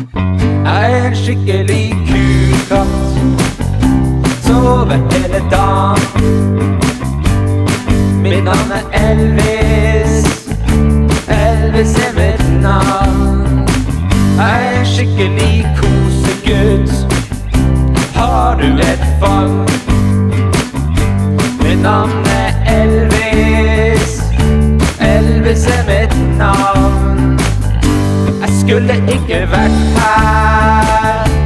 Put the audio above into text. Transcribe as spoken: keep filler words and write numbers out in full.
Jeg er en skikkelig kul katt, sover hele dagen. Mitt navn er Elvis, Elvis er mitt navn. Jeg er en skikkelig kosegutt, har du et fall? Mitt navn er Elvis, Elvis er mitt navn. Jeg skulle ikke vært her